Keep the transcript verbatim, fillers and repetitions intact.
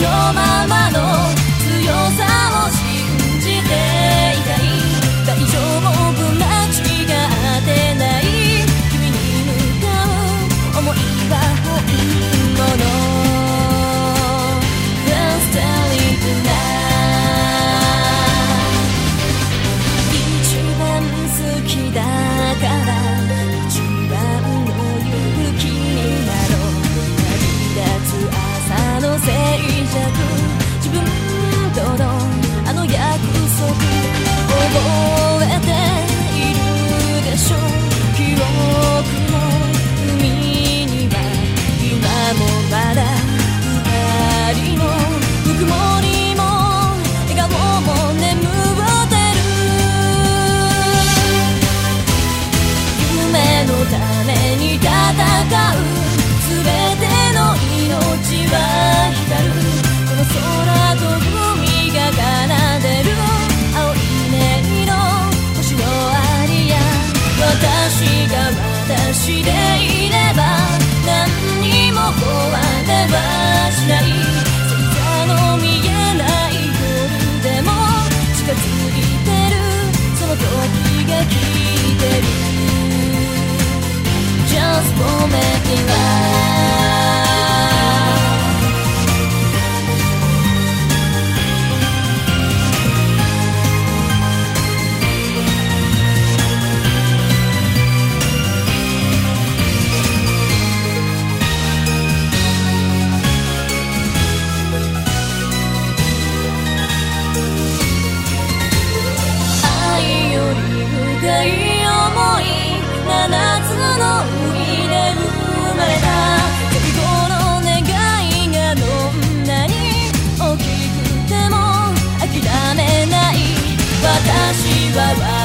のままの強さを信じていたい。大丈夫、間違ってない。君に向かう想いは本物。Don't tell me tonight。 一番好きだから一番の勇気になろう。旅立つ朝の静寂、自分とのあの約束覚えているでしょう。記憶の海には今もまだ二人のぬくもりも笑顔も眠ってる。夢のために戦う全ての命は光る。この空と海が奏でる青い音色、星のありや私が私でいれば何にも壊れはしない。星座の見えない夜でも近づいてる、その時が来てる。 Just for making love。深い想い、七つの海で生まれた最後の願いがどんなに大きくても諦めない。私は